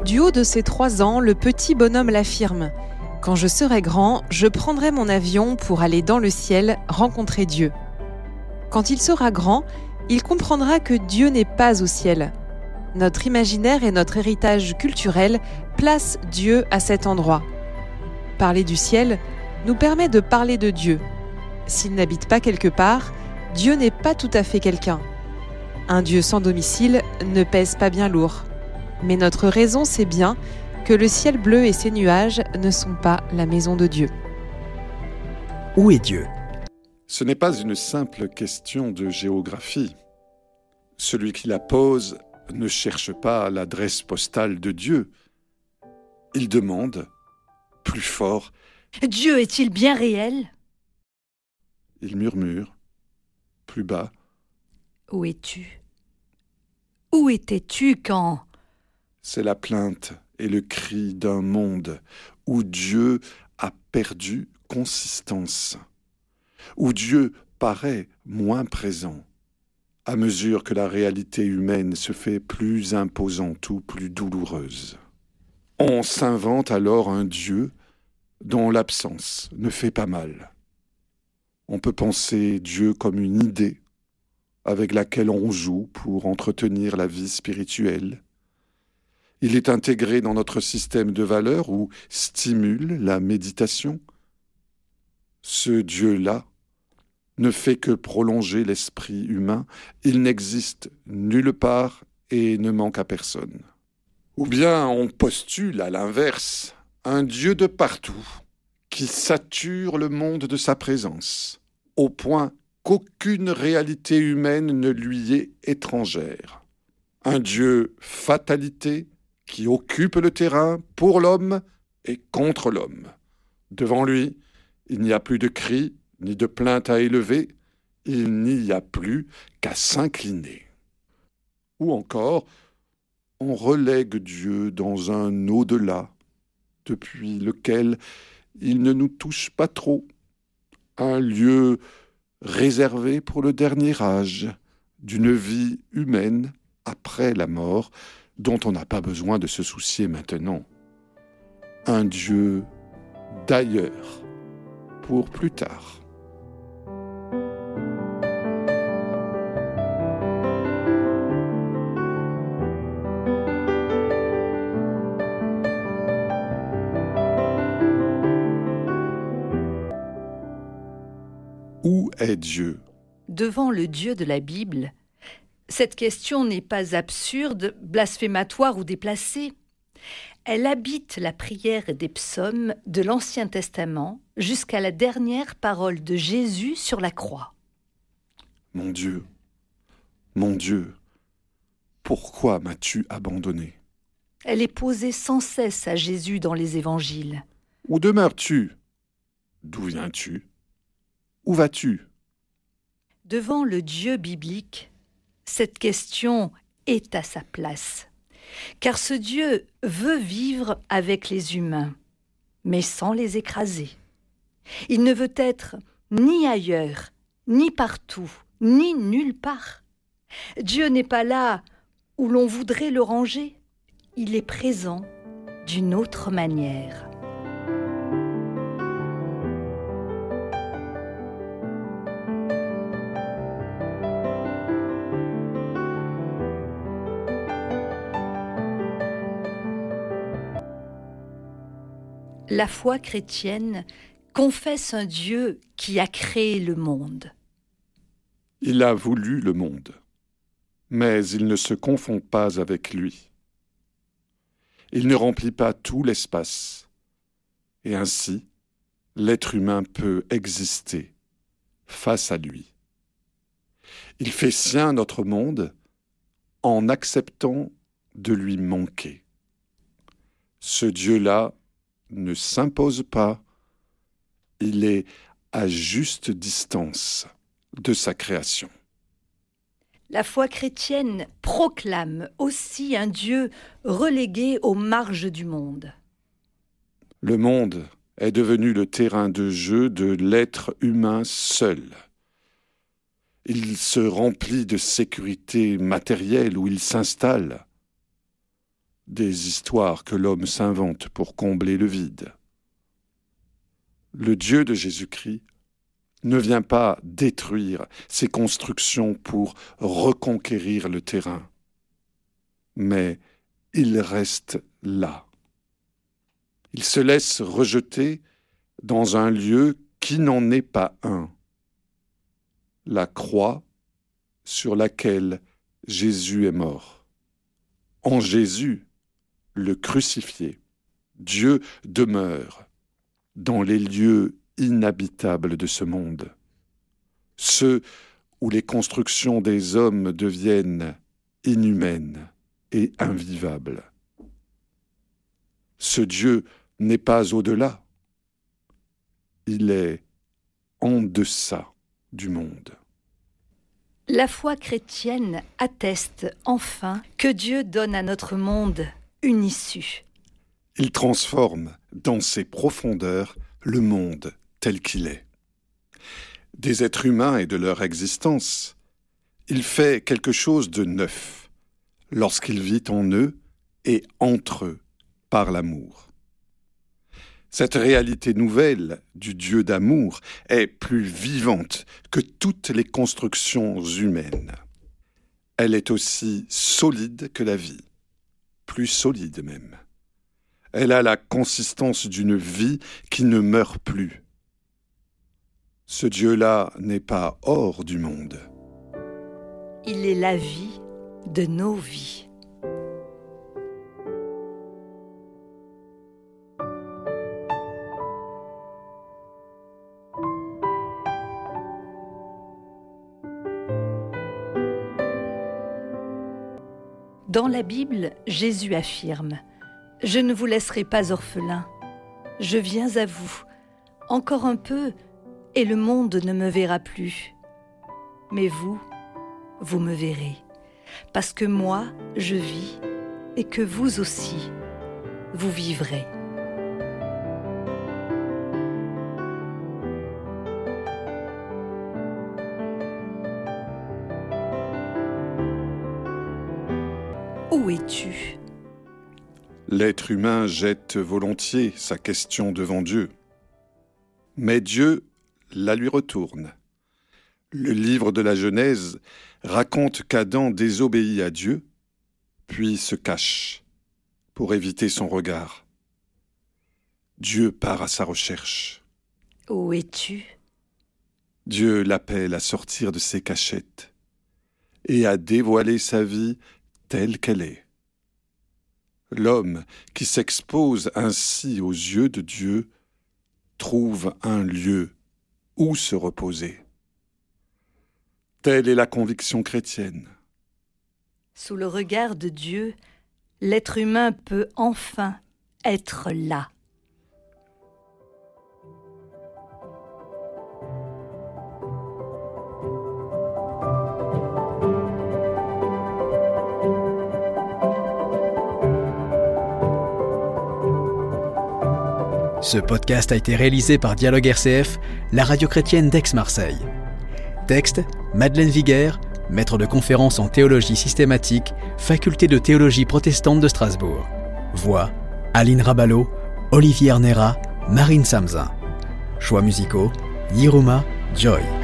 Du haut de ses 3 ans, le petit bonhomme l'affirme. Quand je serai grand, je prendrai mon avion pour aller dans le ciel rencontrer Dieu. Quand il sera grand, il comprendra que Dieu n'est pas au ciel. Notre imaginaire et notre héritage culturel placent Dieu à cet endroit. Parler du ciel nous permet de parler de Dieu. S'il n'habite pas quelque part, Dieu n'est pas tout à fait quelqu'un. Un Dieu sans domicile ne pèse pas bien lourd. Mais notre raison sait bien que le ciel bleu et ses nuages ne sont pas la maison de Dieu. Où est Dieu ? Ce n'est pas une simple question de géographie. Celui qui la pose ne cherche pas l'adresse postale de Dieu. Il demande, plus fort, « Dieu est-il bien réel ?» Il murmure, plus bas, « Où es-tu ? Où étais-tu quand ?» C'est la plainte et le cri d'un monde où Dieu a perdu consistance, où Dieu paraît moins présent, à mesure que la réalité humaine se fait plus imposante ou plus douloureuse. On s'invente alors un Dieu dont l'absence ne fait pas mal. On peut penser Dieu comme une idée avec laquelle on joue pour entretenir la vie spirituelle. Il est intégré dans notre système de valeurs ou stimule la méditation. Ce Dieu-là ne fait que prolonger l'esprit humain. Il n'existe nulle part et ne manque à personne. Ou bien on postule à l'inverse un Dieu de partout qui sature le monde de sa présence, au point qu'aucune réalité humaine ne lui est étrangère. Un Dieu fatalité qui occupe le terrain pour l'homme et contre l'homme. Devant lui, il n'y a plus de cris ni de plaintes à élever, il n'y a plus qu'à s'incliner. Ou encore, on relègue Dieu dans un au-delà, depuis lequel il ne nous touche pas trop, un lieu réservé pour le dernier âge d'une vie humaine après la mort, dont on n'a pas besoin de se soucier maintenant. Un Dieu d'ailleurs, pour plus tard. Où est Dieu ? Devant le Dieu de la Bible, cette question n'est pas absurde, blasphématoire ou déplacée. Elle habite la prière des psaumes de l'Ancien Testament jusqu'à la dernière parole de Jésus sur la croix. Mon Dieu, pourquoi m'as-tu abandonné ? Elle est posée sans cesse à Jésus dans les évangiles. Où demeures-tu ? D'où viens-tu ? Où vas-tu ? Devant le Dieu biblique, cette question est à sa place. Car ce Dieu veut vivre avec les humains, mais sans les écraser. Il ne veut être ni ailleurs, ni partout, ni nulle part. Dieu n'est pas là où l'on voudrait le ranger. Il est présent d'une autre manière. La foi chrétienne confesse un Dieu qui a créé le monde. Il a voulu le monde, mais il ne se confond pas avec lui. Il ne remplit pas tout l'espace, et ainsi, l'être humain peut exister face à lui. Il fait sien notre monde en acceptant de lui manquer. Ce Dieu-là ne s'impose pas, il est à juste distance de sa création. La foi chrétienne proclame aussi un Dieu relégué aux marges du monde. Le monde est devenu le terrain de jeu de l'être humain seul. Il se remplit de sécurité matérielle où il s'installe, des histoires que l'homme s'invente pour combler le vide. Le Dieu de Jésus-Christ ne vient pas détruire ses constructions pour reconquérir le terrain, mais il reste là. Il se laisse rejeter dans un lieu qui n'en est pas un, la croix sur laquelle Jésus est mort. En Jésus, le crucifié, Dieu demeure dans les lieux inhabitables de ce monde, ceux où les constructions des hommes deviennent inhumaines et invivables. Ce Dieu n'est pas au-delà, il est en deçà du monde. La foi chrétienne atteste enfin que Dieu donne à notre monde une issue. Il transforme dans ses profondeurs le monde tel qu'il est. Des êtres humains et de leur existence, il fait quelque chose de neuf lorsqu'il vit en eux et entre eux par l'amour. Cette réalité nouvelle du Dieu d'amour est plus vivante que toutes les constructions humaines. Elle est aussi solide que la vie, plus solide même. Elle a la consistance d'une vie qui ne meurt plus. Ce Dieu-là n'est pas hors du monde. Il est la vie de nos vies. Dans la Bible, Jésus affirme « Je ne vous laisserai pas orphelin, je viens à vous, encore un peu, et le monde ne me verra plus. Mais vous, vous me verrez, parce que moi, je vis, et que vous aussi, vous vivrez. » Où es-tu ? L'être humain jette volontiers sa question devant Dieu. Mais Dieu la lui retourne. Le livre de la Genèse raconte qu'Adam désobéit à Dieu, puis se cache pour éviter son regard. Dieu part à sa recherche. Où es-tu ? Dieu l'appelle à sortir de ses cachettes et à dévoiler sa vie telle qu'elle est. L'homme qui s'expose ainsi aux yeux de Dieu trouve un lieu où se reposer. Telle est la conviction chrétienne. Sous le regard de Dieu, l'être humain peut enfin être là. Ce podcast a été réalisé par Dialogue RCF, la radio chrétienne d'Aix-Marseille. Texte, Madeleine Viguer, maître de conférence en théologie systématique, faculté de théologie protestante de Strasbourg. Voix, Aline Raballo, Olivier Arnera, Marine Samzin. Choix musicaux, Yiruma, Joy.